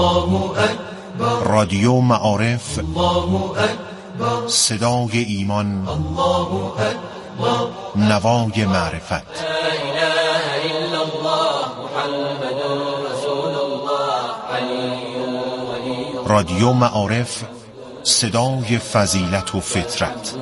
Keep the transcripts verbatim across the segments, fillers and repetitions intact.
رادیو معارف، صدای ایمان، نوای معرفت. رادیو معارف، صدای فضیلت و فطرت.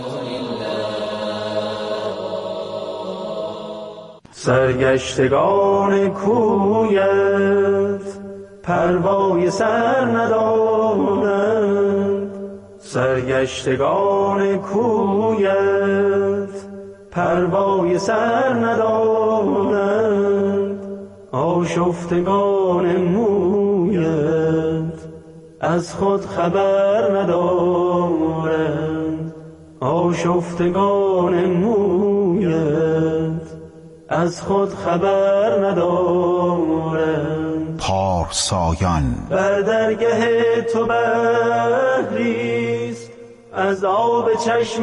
سرگشتگان کویت پروای سر ندارند، سرگشتگان کویت پروای سر ندارند، آشفتگان مویت از خود خبر ندارند، آشفتگان مویت از خود خبر ندارند. پارسایان بر درگه تو بحریست از آب چشم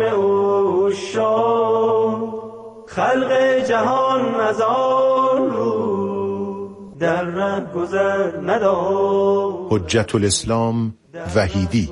عشاق، خلق جهان از آن رو در ره گذر ندارند. حجت الاسلام وحیدی.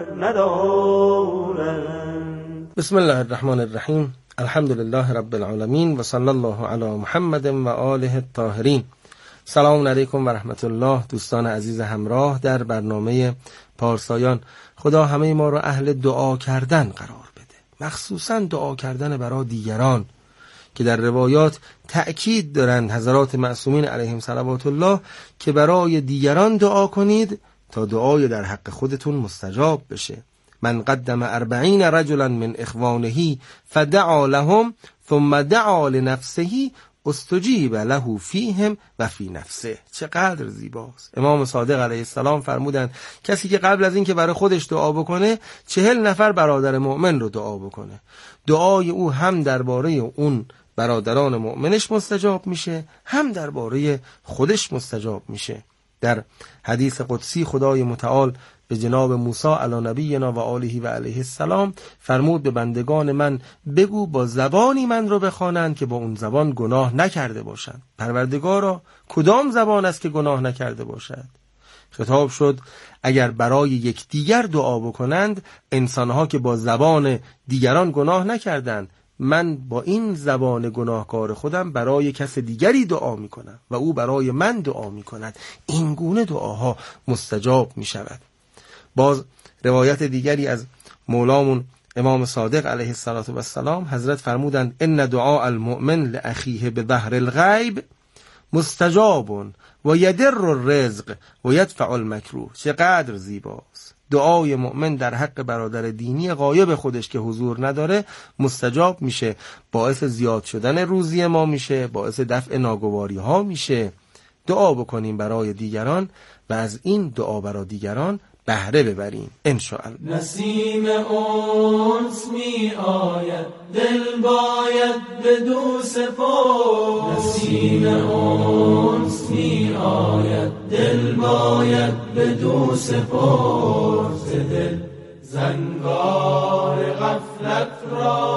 بسم الله الرحمن الرحیم. الحمد لله رب العالمین و صلی الله علی محمد و آله الطاهرین. سلام علیکم و رحمت الله. دوستان عزیز همراه در برنامه پارسایان، خدا همه ما را اهل دعا کردن قرار بده، مخصوصا دعا کردن برای دیگران که در روایات تأکید دارند حضرات معصومین علیهم صلوات الله که برای دیگران دعا کنید تا دعای در حق خودتون مستجاب بشه. من قدم اربعین رجلا من اخوانه فدعا لهم ثم دعا لنفسه استجیب له فیهم و فی نفسه. چقدر زیباست. امام صادق علیه السلام فرمودند کسی که قبل از این که برای خودش دعا بکنه چهل نفر برادر مؤمن رو دعا بکنه، دعای او هم درباره اون برادران مؤمنش مستجاب میشه، هم درباره خودش مستجاب میشه. در حدیث قدسی خدای متعال به جناب موسی علی نبینا و آله و علیه السلام فرمود به بندگان من بگو با زبانی من رو بخوانند که با اون زبان گناه نکرده باشند. پروردگارا کدام زبان است که گناه نکرده باشد؟ خطاب شد اگر برای یک دیگر دعا بکنند، انسانها که با زبان دیگران گناه نکردند، من با این زبان گناهکار خودم برای کس دیگری دعا میکنم و او برای من دعا میکند. این گونه دعاها مستجاب میشود. باز روایت دیگری از مولامون امام صادق علیه السلام حضرت فرمودند ان دعاء المؤمن لاخیه به ظهر الغیب مستجاب و یدر الرزق و یدفع المکروه. چقدر زیباست. دعای مؤمن در حق برادر دینی غایب خودش که حضور نداره مستجاب میشه، باعث زیاد شدن روزی ما میشه، باعث دفع ناگواری ها میشه. دعا بکنیم برای دیگران و از این دعا برای دیگران بهره ببریم انشاءالله. نسیم اونس می آید دل باید بدو سپار، نسیم اونس می آید دل باید بدو سپار، دل زنگار غفلت را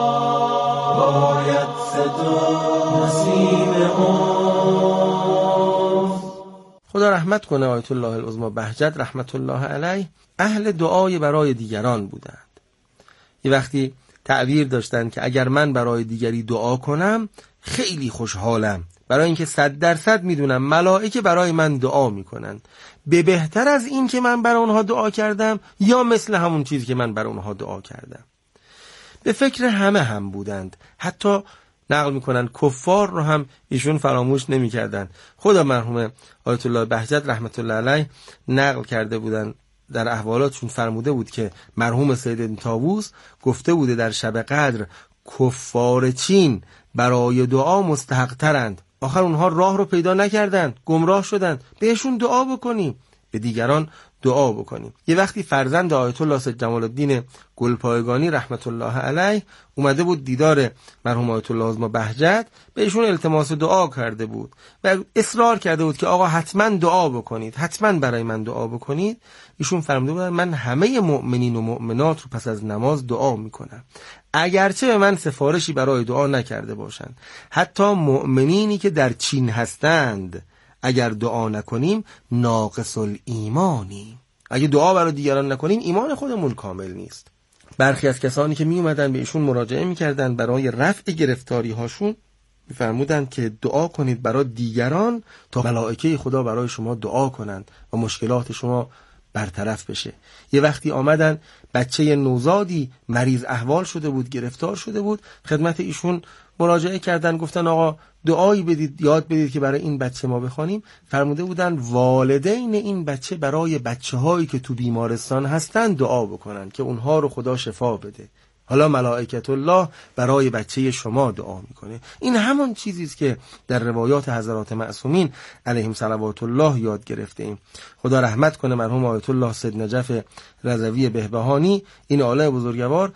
باید صدا. نسیم اونس خدا رحمت کنه آیت الله العظمی بهجت رحمت الله علیه اهل دعای برای دیگران بودند. یه وقتی تعبیر داشتند که اگر من برای دیگری دعا کنم خیلی خوشحالم، برای اینکه صد درصد میدونم ملائکه برای من دعا میکنند، به بهتر از این که من برای اونها دعا کردم یا مثل همون چیزی که من برای اونها دعا کردم. به فکر همه هم بودند. حتی نقل میکنن کفار رو هم ایشون فراموش نمیکردن. خدا مرحوم آیت الله بهجت رحمت الله علیه نقل کرده بودن در احوالاتشون، فرموده بود که مرحوم سید طاووس گفته بوده در شب قدر کفار چین برای دعا مستحق ترند. آخر اونها راه رو پیدا نکردند، گمراه شدند. بهشون دعا بکنیم، به دیگران دعا بکنیم. یه وقتی فرزند آیت الله سید جمال الدین گلپایگانی رحمت الله علیه اومده بود دیدار مرحوم آیت الله العظمی بهجت، بهشون التماس دعا کرده بود و اصرار کرده بود که آقا حتما دعا بکنید، حتما برای من دعا بکنید. ایشون فرموده بودن من همه مؤمنین و مؤمنات رو پس از نماز دعا میکنم، اگرچه به من سفارشی برای دعا نکرده باشند. حتی مؤمنینی که در چین هستند اگر دعا نکنیم ناقص الایمانیم. اگه دعا برای دیگران نکنیم ایمان خودمون کامل نیست. برخی از کسانی که می اومدن به ایشون مراجعه میکردن برای رفع گرفتاری هاشون میفرمودن که دعا کنید برای دیگران تا ملائکه خدا برای شما دعا کنند و مشکلات شما برطرف بشه. یه وقتی آمدن بچه نوزادی مریض احوال شده بود، گرفتار شده بود، خدمت ایشون مراجعه کردن، گفتن آقا دعایی بدید، یاد بدید که برای این بچه ما بخوانیم. فرموده بودن والدین این بچه برای بچه هایی که تو بیمارستان هستن دعا بکنن که اونها رو خدا شفا بده. حالا ملائکت الله برای بچه شما دعا میکنه. این همون چیزی است که در روایات حضرات معصومین علیهم صلوات الله یاد گرفته ایم. خدا رحمت کنه مرحوم آیت الله سید نجف رضوی بهبهانی، این عالم بزرگوار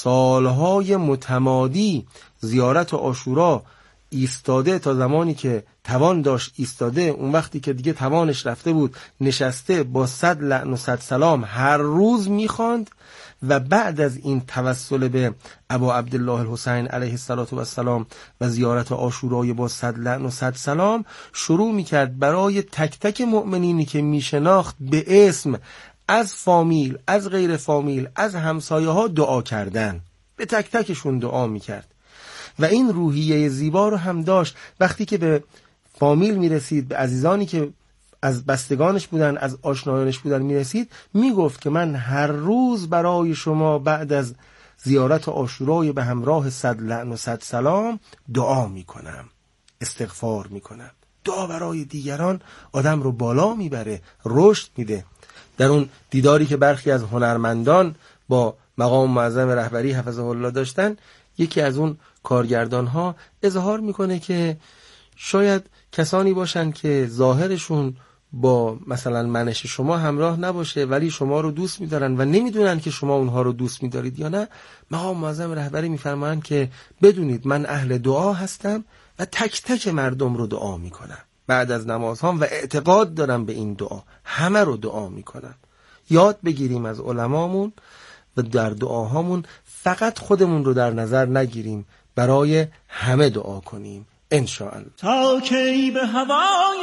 سالهای متمادی زیارت عاشورا ایستاده، تا زمانی که توان داشت ایستاده، اون وقتی که دیگه توانش رفته بود نشسته با صد لعن و صد سلام هر روز میخواند و بعد از این توسل به ابا عبدالله الحسین علیه السلام و زیارت عاشورای با صد لعن و صد سلام شروع میکرد برای تک تک مؤمنینی که میشناخت به اسم، از فامیل، از غیر فامیل، از همسایه ها دعا کردن. به تک تکشون دعا میکرد و این روحیه زیبا رو هم داشت. وقتی که به فامیل میرسید، به عزیزانی که از بستگانش بودن، از آشنایانش بودن میرسید، میگفت که من هر روز برای شما بعد از زیارت عاشورای به همراه صد لعن و صد سلام دعا میکنم، استغفار میکنم. دعا برای دیگران آدم رو بالا میبره، رشد میده. در اون دیداری که برخی از هنرمندان با مقام معظم رهبری حفظه الله داشتن، یکی از اون کارگردان ها اظهار میکنه که شاید کسانی باشن که ظاهرشون با مثلا منش شما همراه نباشه ولی شما رو دوست میدارن و نمیدونن که شما اونها رو دوست میدارید یا نه. مقام معظم رهبری میفرمایند که بدونید من اهل دعا هستم و تک تک مردم رو دعا میکنم بعد از نمازهام و اعتقاد دارم به این دعا، همه رو دعا میکنم. یاد بگیریم از علمامون و در دعاهامون فقط خودمون رو در نظر نگیریم، برای همه دعا کنیم انشاءالله. تا کی به هوای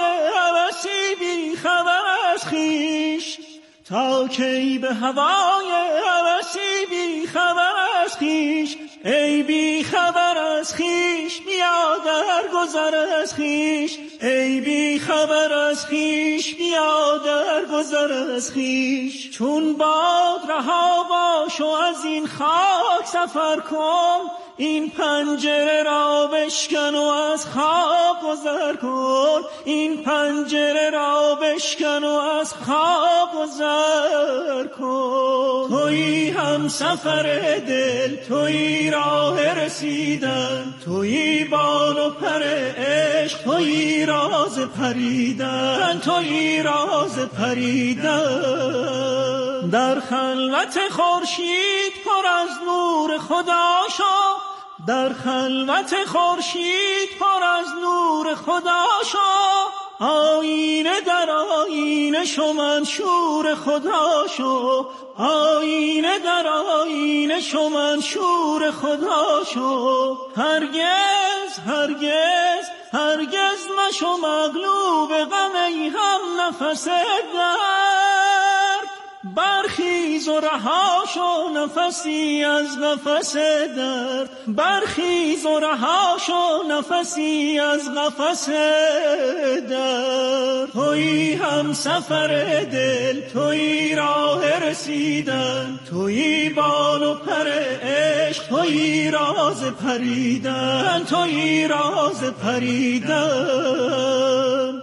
هوسی بی خبر از خویش، تا کی به هوای هوسی بی خبر از خویش، ای بی خبر از خویش بیا در گذر از خویش، ای بی خبر از خویش بیا در گذر از خویش. چون باد رها باش و از این خاک سفر کن، این پنجره را بشکن و از خواب گذر کن، این پنجره را بشکن و از خواب گذر کن. تویی هم سفر دل، تویی راه رسیدن، تویی بال و پر عشق، تویی راز پریدن، تویی راز پریدن. در خلوت خورشید پر از نور خدا شو، در خلوت خورشید پر از نور خدا شو، آینه در آینه شو منشور خدا شو، آینه در آینه شو منشور خدا شو. هرگز هرگز هرگز مشو مغلوب غم، ای هم نفس درد، برخیز و رها شو نفسی از نفس درد، برخیز و رها شو نفسی از نفس درد. تویی هم سفر دل، تویی راه رسیدن، تویی بال و پر عشق، تویی راز پریدن، تویی راز پریدن.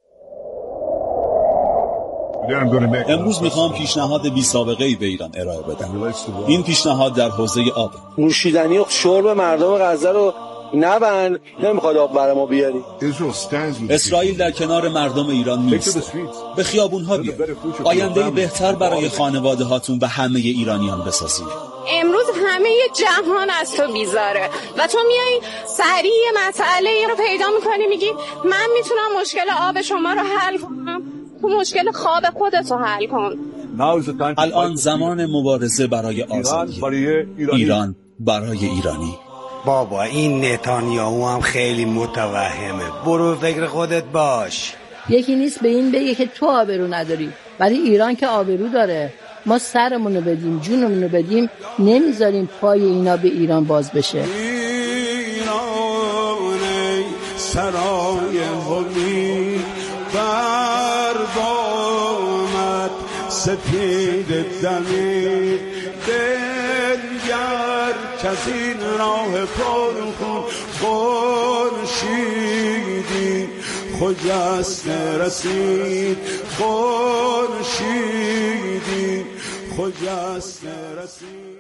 امروز میخوام پیشنهاد بی سابقه ای به ایران ارائه بدم. این پیشنهاد در حوزه آب. نوشیدنی و شرب مردم غزه رو نبند، نمیخواد آب برای ما بیاری. اسرائیل در کنار مردم ایران نیست. به خیابونها بیار. آینده بهتر برای خانواده هاتون و همه ایرانیان بسازید. امروز همه جهان از تو بیزاره و تو میای سریع مسئله رو پیدا میکنی، میگی من میتونم مشکل آب شما رو حل کنم، تو مشکل خواب خودت رو حل کن. الان زمان مبارزه برای آزادی ایران برای ایرانی. بابا این نتانیاهو هم خیلی متوهمه، برو فکر خودت باش. یکی نیست به این بگه که تو آبرو نداری، ولی ایران که آبرو داره. ما سرمونو بدیم، جونمونو بدیم، نمیذاریم پای اینا به ایران باز بشه. ایران سرای امید بر بامت سپید دمید دلگر کسی این راه پرخون خورشیدی خجسته رسید خورشیدی خجسته رسید.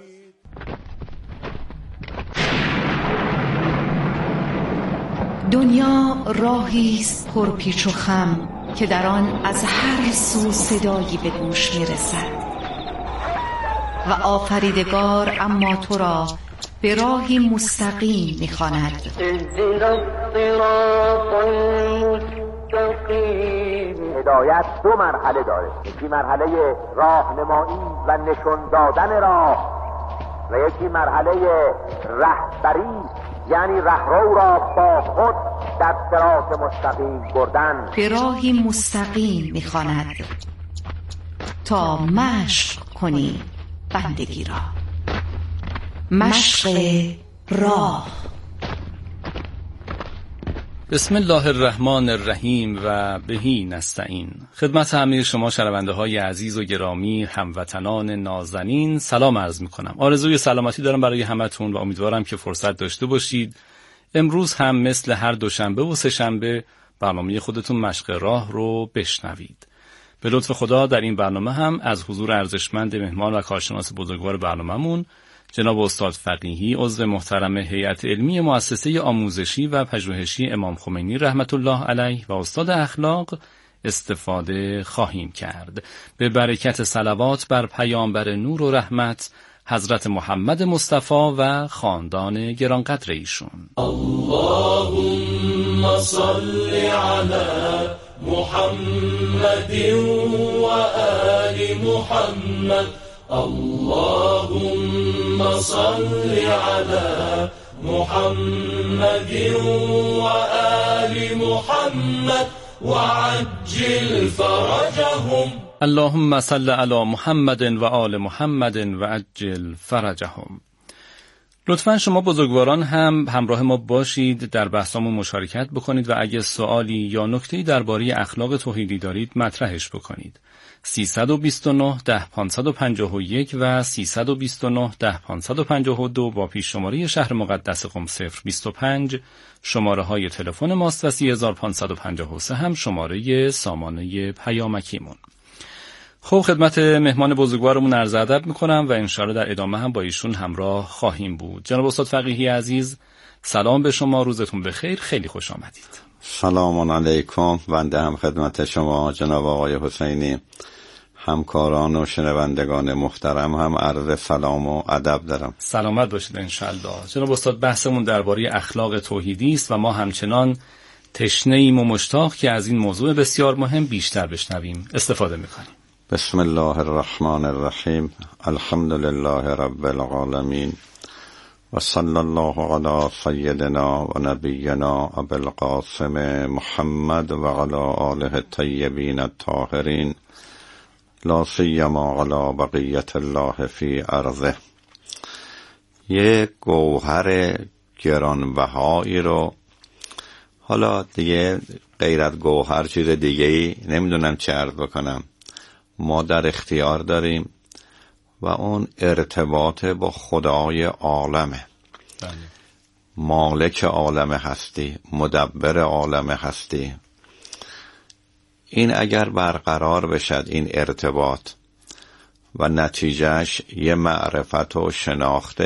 دنیا راهیست پرپیچ و خم که در آن از هر سو صدایی به گوش میرسد و آفریدگار اما تو را به راهی مستقیم می‌خواند. هدایت دو مرحله داره، یکی مرحله راهنمایی و نشون دادن راه و یکی مرحله رهبری، یعنی رهرو را با خود در صراط مستقیم بردن. به راهی مستقیم می‌خواند تا مشق کنی بندگی را. مشق راه. بسم الله الرحمن الرحیم و بهی نستعین. خدمت همه شما شنونده های عزیز و گرامی، هموطنان نازنین سلام عرض می کنم. آرزوی سلامتی دارم برای همتون و امیدوارم که فرصت داشته باشید امروز هم مثل هر دوشنبه و سه شنبه برنامه خودتون مشق راه رو بشنوید. به لطف خدا در این برنامه هم از حضور ارزشمند مهمان و کارشناس بزرگوار برنامه‌مون جناب استاد فقیهی، عضو محترم هیئت علمی مؤسسه آموزشی و پژوهشی امام خمینی رحمت الله علیه و استاد اخلاق استفاده خواهیم کرد. به برکت صلوات بر پیامبر نور و رحمت حضرت محمد مصطفی و خاندان گرانقدر ایشون. اللهم صل علی محمد و آل محمد. اللهم صل علی محمد و آل محمد و عجل فرجهم. اللهم صل علی محمد و آل محمد و عجل فرجهم. لطفاً شما بزرگواران هم همراه ما باشید، در بحثمون مشارکت بکنید و اگه سوالی یا نکته‌ای درباره اخلاق توحیدی دارید مطرحش بکنید. سیصد و بیست و نه ده پانصد و پنجاه و یک و سیصد و بیست و نه ده پانصد و پنجاه و دو با پیش شماره شهر مقدس قم صفر بیست و پنج شماره های تلفن ماست و سی هزار و پانصد و پنجاه و سه هم شماره سامانه پیامکیمون. خب خدمت مهمان بزرگوارمون عرض ادب میکنم و انشاءالله در ادامه هم با ایشون همراه خواهیم بود. جناب استاد فقیهی عزیز سلام به شما، روزتون بخیر، خیلی خوش آمدید. سلام علیکم. بنده هم خدمت شما جناب آقای حسینی، همکاران و شنوندگان محترم هم عرض سلام و ادب دارم. سلامت باشید انشالله. جناب استاد بحثمون درباره اخلاق توحیدی است و ما همچنان تشنه ایم و مشتاق که از این موضوع بسیار مهم بیشتر بشنویم. استفاده میکنیم. بسم الله الرحمن الرحیم. الحمد لله رب العالمین و صلی الله علی سیدنا و نبینا ابی القاسم محمد و علی آله الطیبین الطاهرین لا سیما علی بقیت الله فی ارضه. یک گوهر گرانبهایی رو، حالا دیگه غیر از گوهر چیز دیگه ای نمیدونم چه عرض بکنم، ما در اختیار داریم و اون ارتباط با خدای عالمه. بله. مالک عالم هستی، مدبر عالم هستی. این اگر برقرار بشد این ارتباط و نتیجهش یه معرفت و شناخت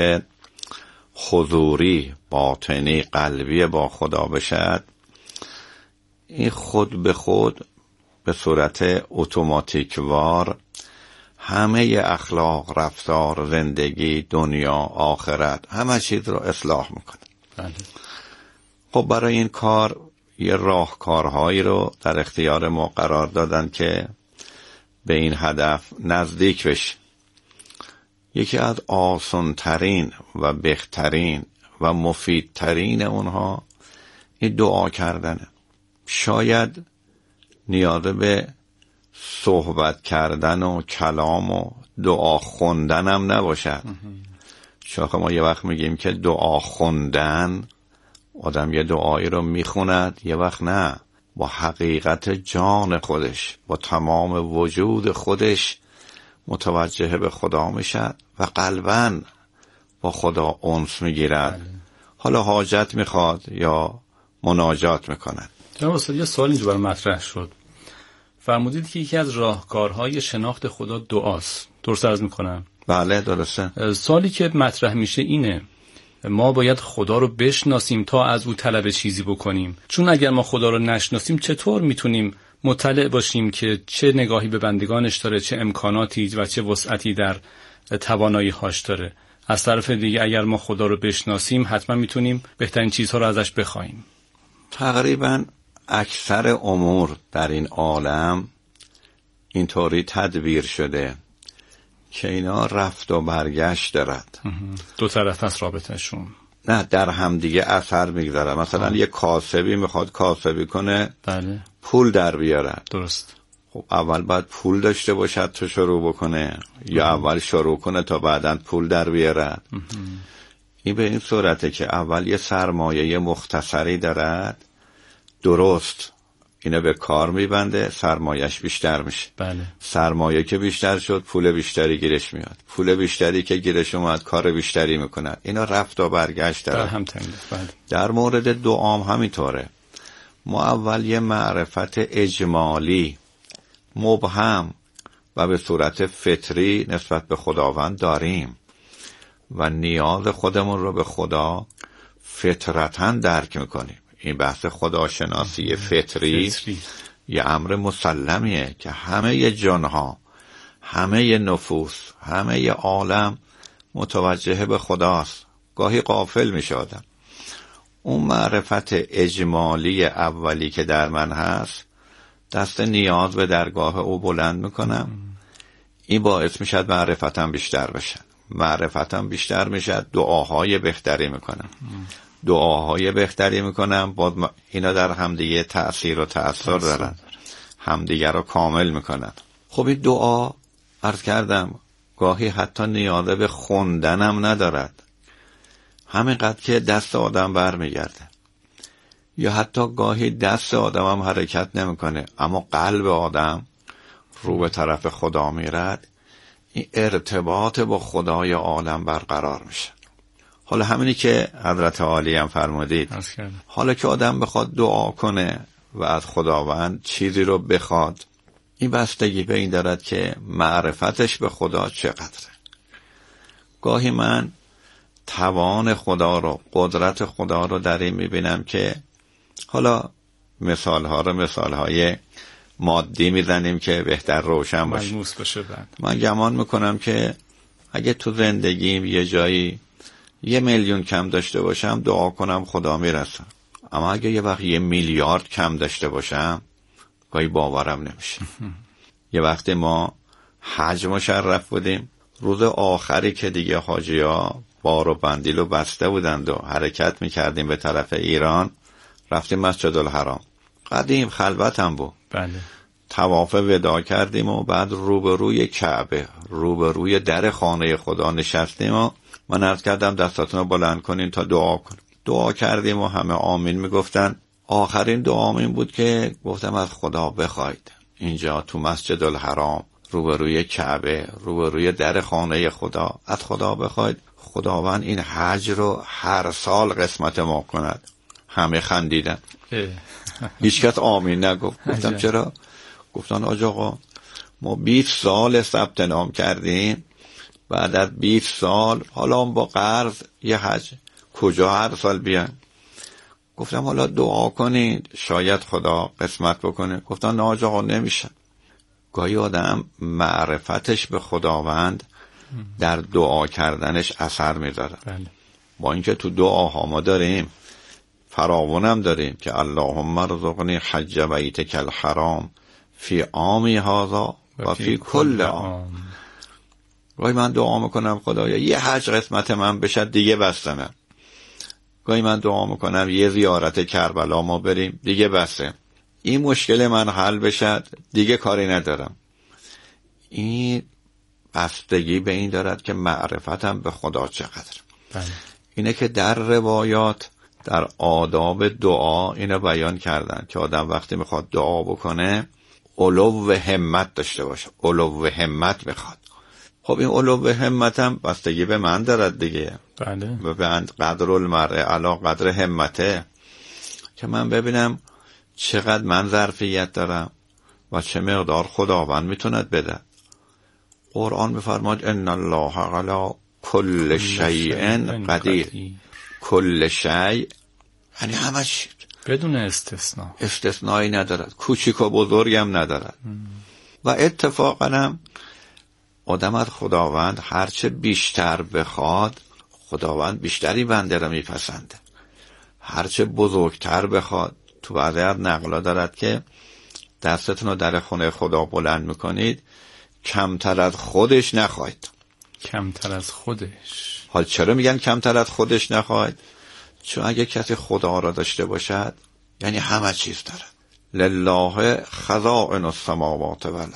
حضوری باطنی قلبی با خدا بشد، این خود به خود به صورت اتوماتیک وار همه اخلاق، رفتار، زندگی، دنیا، آخرت همه چیز رو اصلاح میکنه. بله. خب برای این کار یه راهکارهایی رو در اختیار ما قرار دادن که به این هدف نزدیک بشیم. یکی از آسان‌ترین و بهترین و مفیدترین اونها این دعا کردنه. شاید نیاز به صحبت کردن و کلام و دعا خوندن هم نباشد. چون ما یه وقت میگیم که دعا خوندن، آدم یه دعایی رو میخوند، یه وقت نه، با حقیقت جان خودش، با تمام وجود خودش متوجه به خدا میشد و قلباً با خدا انس میگیرد. حالا حاجت میخواد یا مناجات میکند. جناب استاد یه سوال اینجا برام مطرح شد. فرمودید که یکی از راهکارهای شناخت خدا دعاست. درست عرض میکنم؟ بله درسته. سوالی که مطرح میشه اینه، ما باید خدا رو بشناسیم تا از او طلب چیزی بکنیم. چون اگر ما خدا رو نشناسیم چطور میتونیم مطلع باشیم که چه نگاهی به بندگانش داره، چه امکاناتی و چه وسعتی در توانایی هاش داره. از طرف دیگه اگر ما خدا رو بشناسیم حتما میتونیم بهترین چیزها رو ازش بخوایم. تقریبا اکثر امور در این عالم اینطوری تدبیر شده که اینا رفت و برگشت دارد. دو طرف از رابطهشون نه، در همدیگه اثر میگذاره. مثلا آه. یه کاسبی میخواد کاسبی کنه، بله، پول در بیاره. درست. خب اول باید پول داشته باشد تا شروع بکنه، یا اول شروع کنه تا بعداً پول در بیاره. این به این صورته که اول یه سرمایه مختصری دارد، درست اینه به کار میبنده، سرمایهش بیشتر میشه. بله. سرمایه که بیشتر شد پول بیشتری گیرش میاد، پول بیشتری که گیرش اومد کار بیشتری میکنه. اینا رفت و برگشت داره. در هم تنگه. بله. در مورد دعام همینطوره. ما اول یه معرفت اجمالی مبهم و به صورت فطری نسبت به خداوند داریم و نیاز خودمون رو به خدا فطرتاً درک میکنیم. این بحث خداشناسی فطری, فطری یه امر مسلمیه که همه جنها، همه نفوس، همه عالم متوجه به خداست. گاهی غافل میشه آدم. اون معرفت اجمالی اولی که در من هست، دست نیاز به درگاه او بلند میکنم. این باعث میشد معرفتم بیشتر بشه. معرفتم بیشتر میشد، دعاهای بهتری میکنم. دعاهای بهتری میکنم، بعد اینا در همدیگه تأثیر و تأثیر دارن، همدیگه رو کامل میکنن. خب این دعا عرض کردم گاهی حتی نیاز به خوندنم ندارد، همینقدر که دست آدم برمیگرده، یا حتی گاهی دست آدم هم حرکت نمیکنه اما قلب آدم رو به طرف خدا میرد. این ارتباط با خدای عالم برقرار میشه. حالا همینی که حضرت عالی هم فرمودید، حالا که آدم بخواد دعا کنه و از خداوند چیزی رو بخواد، این بستگی به این دارد که معرفتش به خدا چقدره. گاهی من توان خدا رو، قدرت خدا رو در این میبینم که حالا مثال ها رو مثال های مادی میزنیم که بهتر روشن باشه. ملموس باشه. من گمان میکنم که اگه تو زندگیم یه جایی یه میلیون کم داشته باشم، دعا کنم خدا میرسم. اما اگه یه وقت یه میلیارد کم داشته باشم، گاهی باورم نمیشه. یه وقت ما حج مشرف بودیم، روز آخری که دیگه حاجی ها بار و بندیل و بسته بودند و حرکت میکردیم به طرف ایران، رفتیم مسجد الحرام. قدیم خلوت هم بود. بله. طواف وداع کردیم و بعد روبروی کعبه، روبروی در خانه خدا نشستیم و من عرض کردم دستاتون رو بلند کنین تا دعا کنیم. دعا کردیم و همه آمین میگفتن. آخرین دعام این بود که گفتم از خدا بخواید اینجا تو مسجد الحرام، روبروی کعبه، روبروی در خانه خدا، از خدا بخواید خداوند این حج رو هر سال قسمت ما کند. همه خندیدن. هیچ کس آمین نگفت. گفتم چرا؟ گفتن آج آقا ما بیست سال ثبت نام کردیم، بعد از بیست سال حالا با قرض یه حج کجا هر سال بیان؟ گفتم حالا دعا کنید شاید خدا قسمت بکنه. گفتن نه آج آقا نمیشه. گاهی آدم معرفتش به خداوند در دعا کردنش اثر میذاره. بله. با اینکه تو دعاها ما داریم، فراوانم داریم که اللهم ارزقنی حج بیتک الحرام فی عامی هذا و فی کل عام. گاهی من دعا میکنم خدایا یه حج قسمت من بشه دیگه بستنم. گاهی من دعا میکنم یه زیارت کربلا ما بریم دیگه بسته. این مشکل من حل بشد دیگه کاری ندارم. این بستگی به این دارد که معرفتم به خدا چقدر. بله. اینه که در روایات در آداب دعا اینو بیان کردن که آدم وقتی میخواد دعا بکنه علو همت داشته باشه. علو همت میخواد. خب این علو همت هم بستگی به من دارد دیگه. بله. و به قدر المرء علی قدر همته، که من ببینم چقدر من ظرفیت دارم و چه مقدار خداوند میتوند بده. قرآن میفرماد ان الله علی کل شیء قدیر. کل شیء یعنی همه چی بدون استثناء، استثنایی ندارد، کوچیک و بزرگ هم ندارد. ام. و اتفاقا هم آدم از خداوند هرچه بیشتر بخواد خداوند بیشتری بنده را میپسنده. هرچه بزرگتر بخواد، تو بعضی از نقلا دارد که دستتون رو در خونه خدا بلند میکنید کمتر از خودش نخواهید. کمتر از خودش. حال چرا میگن کمتر از خودش نخواهید؟ چون اگه کسی خدا را داشته باشد یعنی همه چیز دارد. لله خزائن السماوات والارض.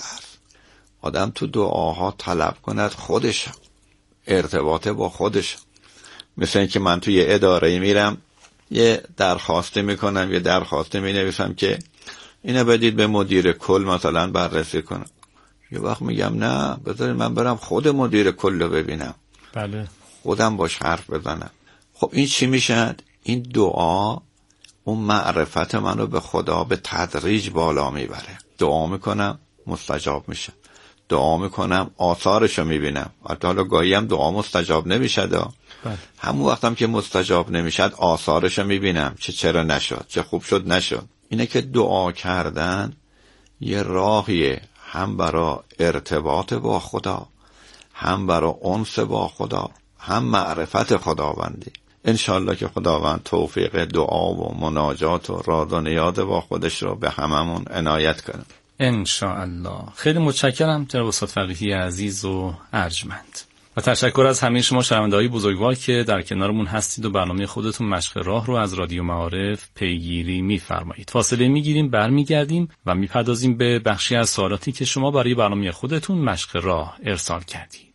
آدم تو دعاها طلب کند خودش، ارتباط با خودش. مثل این که من توی اداره میرم یه درخواسته میکنم، یه درخواسته مینویسم که اینو بدید به مدیر کل مثلا بررسی کنم. یه وقت میگم نه، بذارید من برم خود مدیر کل رو ببینم. بله. خودم باش حرف بزنم. خب این چی میشد؟ این دعا اون معرفت منو به خدا به تدریج بالا میبره. دعا میکنم مستجاب میشه. دعا میکنم آثارشو میبینم. حتی حالا گاهی هم دعا مستجاب نمیشد. بله. همون وقتم که مستجاب نمیشد آثارشو میبینم، چه چرا نشد، چه خوب شد نشد. اینه که دعا کردن یه راهیه، هم برای ارتباط با خدا، هم برای انس با خدا، هم معرفت خداوندی. انشالله که خداوند توفیق دعا و مناجات و راز و نیاز با خودش رو به هممون عنایت کنه انشاءالله. خیلی متشکرم جناب استاد فقیهی عزیز و ارجمند، و تشکر از همه شما شنونده‌های بزرگوار که در کنارمون هستید و برنامه خودتون مشق راه رو از رادیو معارف پیگیری می‌فرمایید. فاصله می‌گیریم، برمیگردیم و می‌پردازیم به بخشی از سوالاتی که شما برای برنامه خودتون مشق راه ارسال کردید.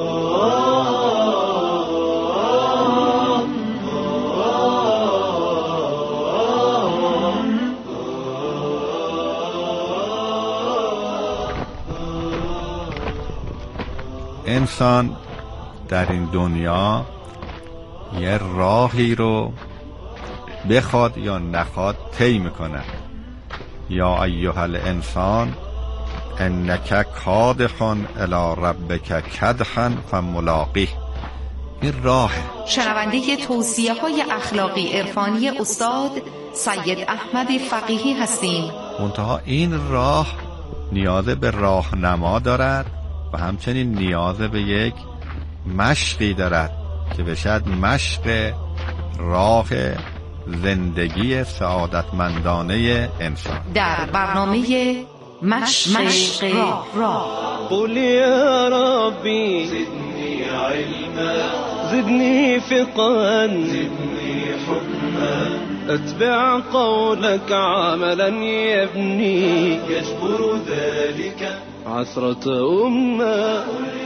انسان در این دنیا یه راهی رو بخواد یا نخواد طی میکنه. یا ایها الانسان انک کادح الی ربک کدحا فملاقیه. این راهه. شنونده توصیه های اخلاقی عرفانی استاد سید احمد فقیهی هستیم. منتها این راه نیاز به راهنما دارد و همچنین نیاز به یک مشقی دارد که بشد مشق راه زندگی سعادتمندانه انسان. در برنامه مشق, مشق راه, راه. قل یا ربی زدنی علما زدنی فقها زدنی حکما اتبع قولك عملا يبني يجبر ذلك عسرة أمة.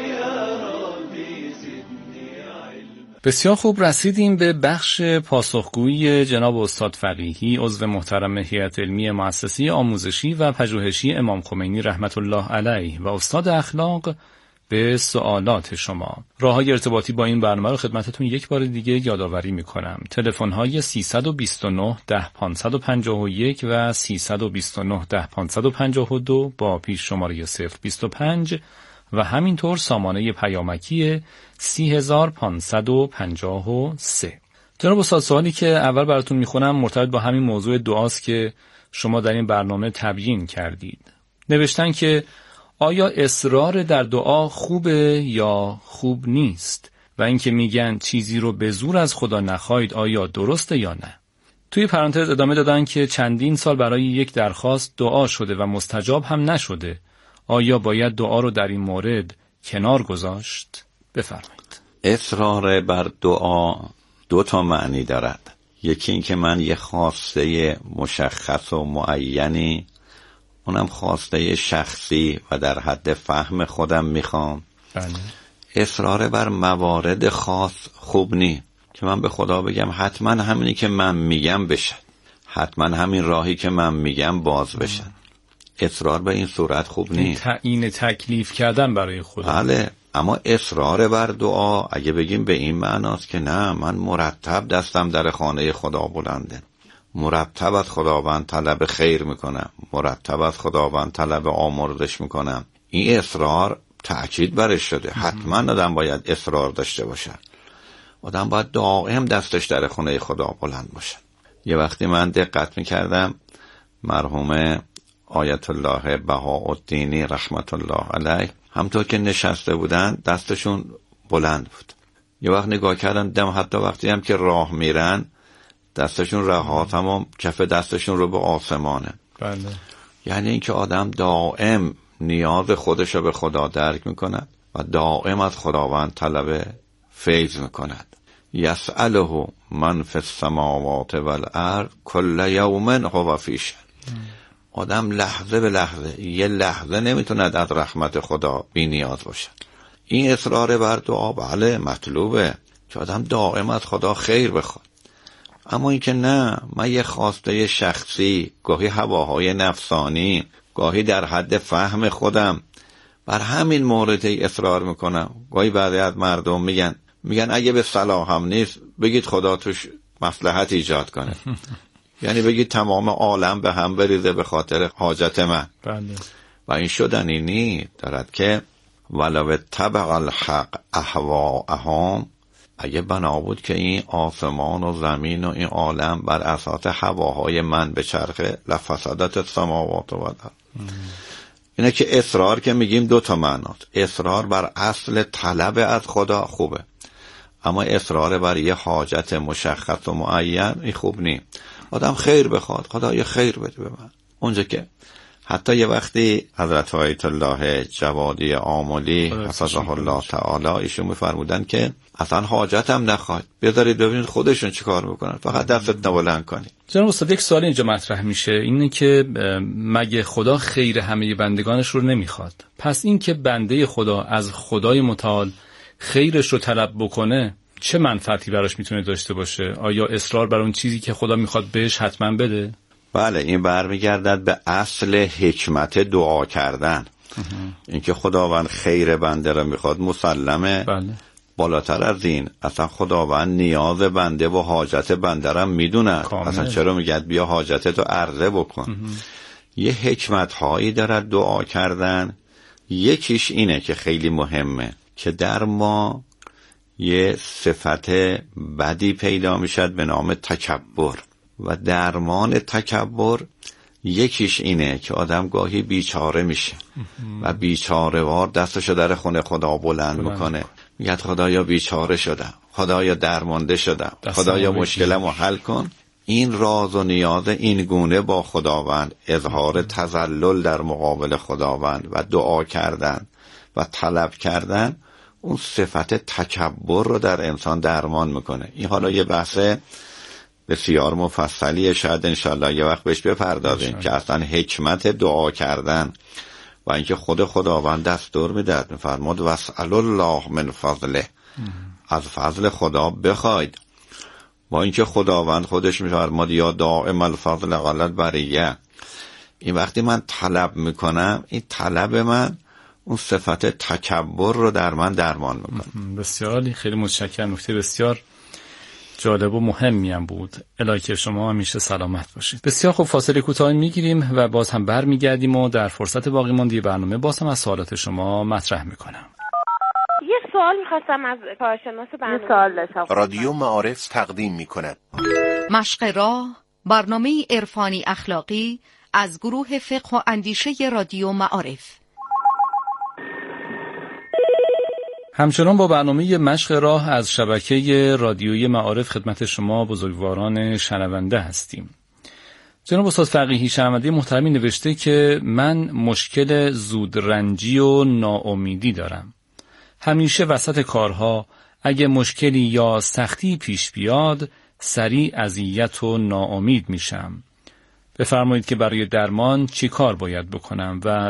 بسیار خوب، رسیدیم به بخش پاسخگویی جناب استاد فقیهی، عضو محترم هیئت علمی مؤسسه آموزشی و پژوهشی امام خمینی رحمت الله علیه و استاد اخلاق، به سوالات شما. راه‌های ارتباطی با این برنامه رو خدمتتون یک بار دیگه یادآوری می‌کنم. تلفن‌های سیصد و بیست و نه ده پانصد و پنجاه و یک و سیصد و بیست و نه ده پانصد و پنجاه و دو با پیش شماره صفر بیست و پنج و همینطور سامانه پیامکی سی هزار پانصد و پنجاه و سه. جناب استاد، سوالی که اول براتون میخونم مرتبط با همین موضوع دعاست که شما در این برنامه تبیین کردید. نوشتن که آیا اصرار در دعا خوبه یا خوب نیست؟ و اینکه میگن چیزی رو به زور از خدا نخواهید، آیا درسته یا نه؟ توی پرانتز ادامه دادن که چندین سال برای یک درخواست دعا شده و مستجاب هم نشده. آیا باید دعا رو در این مورد کنار گذاشت؟ بفرمایید. اصرار بر دعا دو تا معنی دارد. یکی این که من یه خواسته مشخص و معینی، اونم خواسته شخصی و در حد فهم خودم میخوام. بله. اصرار بر موارد خاص خوب نی که من به خدا بگم حتما همینی که من میگم بشه، حتما همین راهی که من میگم باز بشه. اصرار به این صورت خوب نی. تعیین تکلیف کردن برای خدا. بله. اما اصرار بر دعا اگه بگیم به این معناست که نه، من مرتب دستم در خانه خدا بلنده، مرتب از خداوند طلب خیر میکنم، مرتب از خداوند طلب آمرزش میکنم، این اصرار تأکید برش شده. حتما آدم باید اصرار داشته باشه، آدم باید دائم دستش در خانه خدا بلند باشه. یه وقتی من دقت میکردم مرحوم آیت الله بهاءالدینی رحمت الله علیه همطور که نشسته بودن دستشون بلند بود. یه وقت نگاه کردم دم حتی وقتی هم که راه میرن دستشون رها تمام کف دستشون رو به آسمانه. بله. یعنی اینکه آدم دائم نیاز خودش رو به خدا درک میکند و دائم از خداوند طلب فیض میکند. یسأله من فی السماوات والارض کل یوم هو فی شأن. آدم لحظه به لحظه، یه لحظه نمیتوند از رحمت خدا بی نیاز باشه. این اصرار بر دعا بله مطلوبه که آدم دائم از خدا خیر بخواد، اما اینکه نه من یه خواسته شخصی، گاهی هواهای نفسانی، گاهی در حد فهم خودم بر همین موردی اصرار میکنم. گاهی بعضی از مردم میگن میگن اگه به صلاحم نیست بگید خدا توش مصلحت ایجاد کنه. یعنی بگید تمام عالم به هم بریزه به خاطر حاجت من. بله. و این شدنی نی دارد که ولو تبع الحق اهواءهم، اگه بنا بود که این آسمان و زمین و این عالم بر اساس هواهای من به چرخه لفسادت السماوات والارض. اینه که اصرار که میگیم دو تا معناست. اصرار بر اصل طلب از خدا خوبه، اما اصرار بر یه حاجت مشخص و معین این خوب نی. آدم خیر بخواد، خدا یه خیر بده به من. اونجا که حتی یه وقتی حضرت آیت الله جوادی آملی حفظه الله تعالی ایشون میفرمودن که اصلا حاجتم نخواهد، بذارید ببینید خودشون چی کار میکنن، فقط دستت نبلند کنید. جناب استاد یک سوال اینجا مطرح میشه، اینه که مگه خدا خیر همه بندگانش رو نمیخواد؟ پس این که بنده خدا از خدای متعال خیرش رو طلب بکنه چه منفعتی براش میتونه داشته باشه؟ آیا اصرار بر اون چیزی که خدا میخواد بهش حتما بده؟ بله، این برمیگردد به اصل حکمت دعا کردن. اینکه خداوند خیر بنده رو میخواد مسلمه. بله. بالاتر از این اصلا خداوند نیاز بنده و حاجت بنده رو میدونه. اصلا چرا میگه بیا حاجتت رو عرضه بکن؟ یه حکمت هایی دارد دعا کردن. یکیش اینه که خیلی مهمه که در ما یه صفت بدی پیدا میشد به نام تکبر، و درمان تکبر یکیش اینه که آدم گاهی بیچاره میشه و بیچاره وار دستشو در خونه خدا بلند میکنه، میگه خدایا بیچاره شدم، خدایا درمانده شدم، خدایا مشکلمو حل کن. این راز و نیاز این گونه با خداوند، اظهار تذلل در مقابل خداوند و دعا کردن و طلب کردن، اون صفت تکبر رو در انسان درمان میکنه. این حالا یه بحث بسیار مفصلیه، شاید انشالله یه وقت بهش بپردازیم که اصلا حکمت دعا کردن و اینکه خود خداوند دستور میداد، میفرماد واسأل الله من فضله، از فضل خدا بخواید. با اینکه خداوند خودش میفرماد یا دائم الفضل علی البریه، این وقتی من طلب میکنم، این طلب من اون صفت تکبر رو در من درمان میکنه. بسیار خیلی متشکرم، نکته بسیار جالب و مهمی هم بود. الهی که شما همیشه سلامت باشید. بسیار خوب، فاصله کوتاهی میگیریم و باز هم برمیگردیم و در فرصت باقی مانده برنامه باز هم از سوالات شما مطرح میکنم. یه سوال میخواستم از کارشناس برنامه. سوال داشتم. رادیو معارف تقدیم میکند مشق راه، برنامه عرفانی اخلاقی از گروه فقه و اندیشه رادیو معارف. همچنان با برنامه مشق راه از شبکه رادیویی معارف خدمت شما بزرگواران شنونده هستیم. جناب استاد فقیهی شنونده محترمی نوشته که من مشکل زودرنجی و ناامیدی دارم. همیشه وسط کارها اگه مشکلی یا سختی پیش بیاد سریع اذیت و ناامید میشم. بفرمایید که برای درمان چی کار باید بکنم و